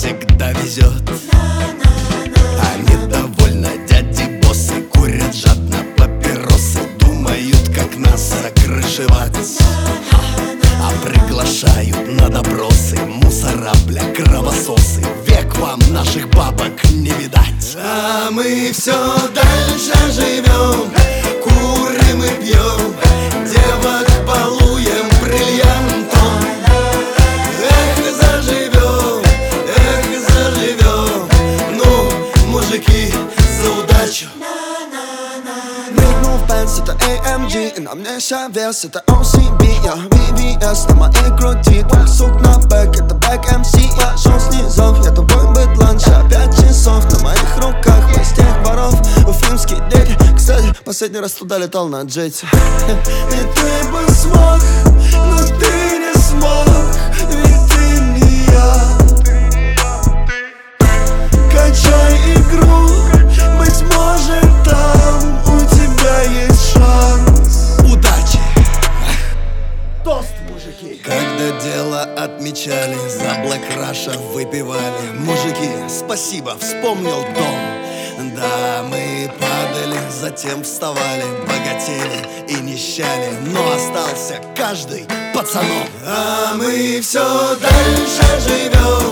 всегда везет. Они довольно дяди боссы, курят жадно папиросы, думают, как нас закрышевать. А приглашают на допросы мусора, бля, кровососы. Век вам наших бабок не видать. А мы все дальше живем, курим и пьем, девок балуем бриллиантом. Эх, заживем, ну, мужики, за удачу. Мигнул Benz, это AMG, и на мне вся вес, это OCB. Я VVS на моей груди, твой сук на бэк, это бэк MC. Я шел снизов, я тобой быдлан, ша 5 часов на моих руках, мы из тех воров, уфимские дети. Кстати, последний раз туда летал на джете. И ты бы смог, но ты не смог, ведь ты не я. Качай игру, быть может там у тебя есть шанс. Удачи! Тост, мужики! Когда дело отмечали, за Black Russia выпивали. Мужики, спасибо, вспомнил дом. Да, мы падали, затем вставали, богатели и нищали, но остался каждый пацаном. А мы все дальше живем,